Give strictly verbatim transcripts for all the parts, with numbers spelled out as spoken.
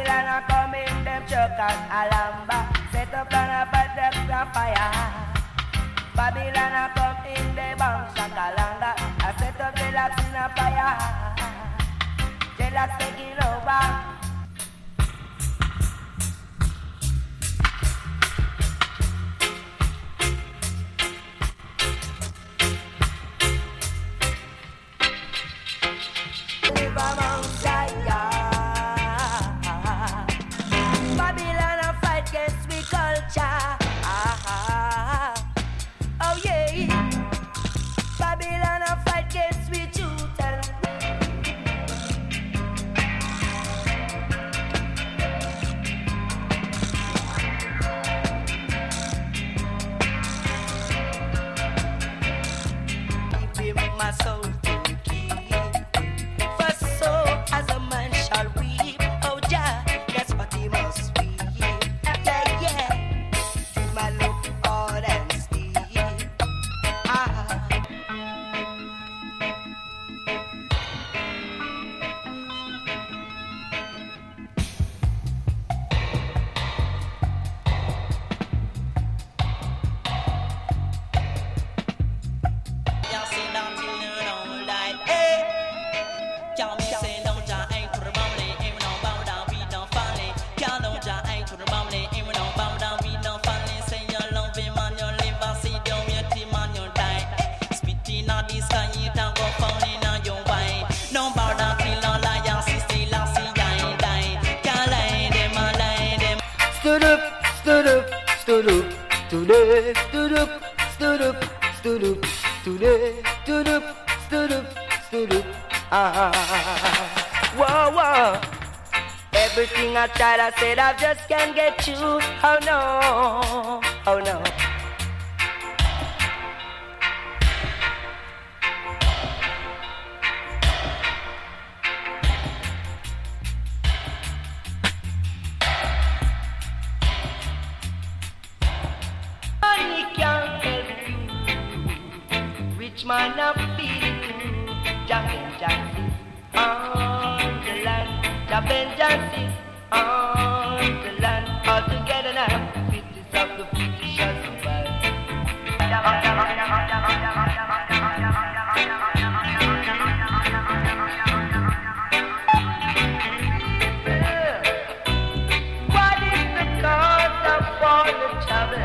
Babylon a come in them truck and alamba. Set up on a protect the fire. Babylon a come in the bank shakalanga. I set up the locks in a fire. The locks taking over. Babylon a fight against we culture. Ah, oh yeah. Babylon a fight against we truth and give him my soul to keep. For so as a man shall reap. Oh yeah, that's what he must be. Yeah, yeah. My look hard and steep. Ah. Y'all sit down till you don't like, hey. Y'all me say don't ja ain't to the bubbly, ain't we don't bow down, we don't folly. Y'all don't ja ain't to the bubbly, ain't we don't bow down, we don't folly. Say you love him and you live and see don't wait him and you die. Spitting on the sky, it and go falling on your wine. Don't bow down till all liars see still and see I die. Can't lie them and lie them. Stood up, stood up, stood up, today, stood up, stood up, stood up, today, stood up, stood up, stood up. Ah, whoa, whoa. Everything I tried, I said I just can't get you. Oh no, oh no. Money can't help you. Rich man not feeling you. Jack and Jackson on the land. Jack and Jackson on the land. All together now. Fifties of the fifty shots of fire. What is the cause of all the trouble?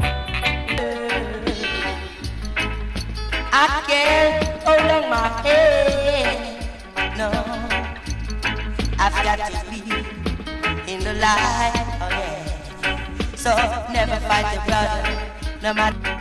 I can't hold on my head. No, I've got to be in the light. Oh yeah. So never fight the brother, no matter.